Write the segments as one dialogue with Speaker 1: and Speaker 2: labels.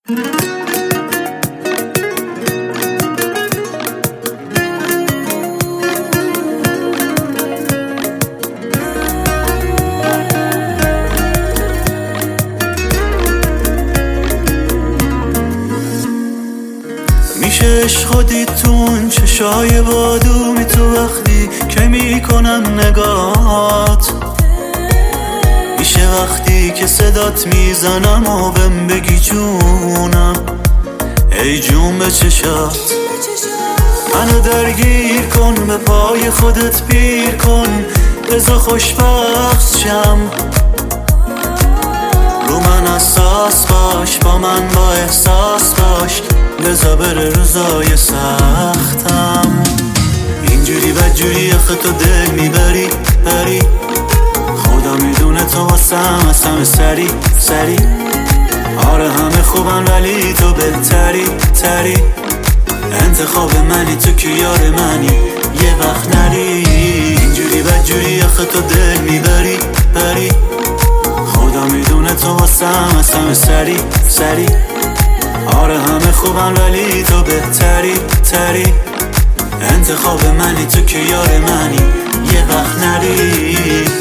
Speaker 1: میشه عشق دید تو اون چشای بادومی، تو وقتی که میکنم نگات. میشه وقتی که صدات میزنم و بهم بگی جونم، ای جون به چشات. منو درگیر کن، به پای خودت پیر کن، بذار خوشبخت شم. رو من اساس باش، با من با احساس باش، بذار بره روزای سختم. اینجوری بدجوری آخه تو دل میبری بری، خدا میدونه تو واسم اصلا سری سری. آره همه خوبن ولی تو بهتری تری، انتخاب منی تو که یار منی یه وقت نری. اینجوری بدجوری آخه تو دل میبری بری، خدا میدونه تو واسم اصلا سری سری. آره همه خوبن ولی تو بهتری تری، انتخاب منی تو که یار منی یه وقت نری.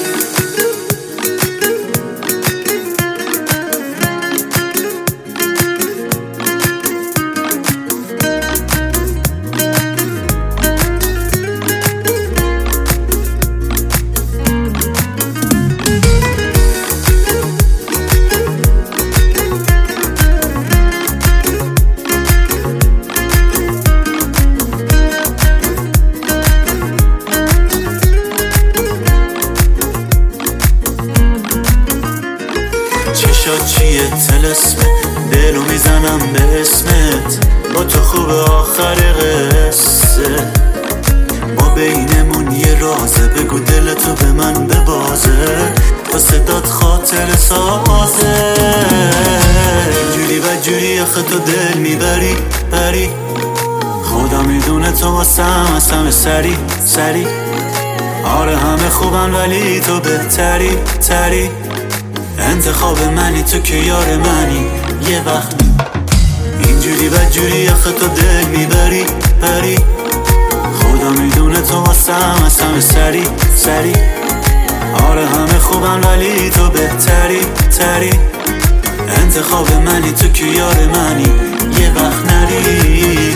Speaker 1: چشات چیه تلسمه، دلو میزنم به اسمت، با تو خوبه آخر قصه. ما بینمون یه رازه، بگو دلتو به من ببازه، با صدات خاطر سازه. اینجوری بدجوری آخه تو دل میبری بری، خدا میدونه تو واسم اصلا سری سری. آره همه خوبن ولی تو بهتری تری، انتخاب منی تو که یار منی یه وقت. اینجوری بدجوری آخه تو دل میبری بری، خدا میدونه تو واسم اصلا سری سری. آره همه خوبن ولی تو بهتری تری، انتخاب منی تو که یار منی یه وقت نری.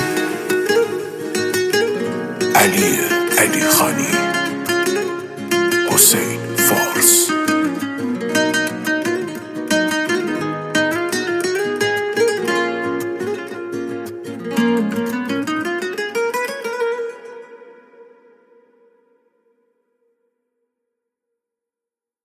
Speaker 2: علی خانی، حسین فارس.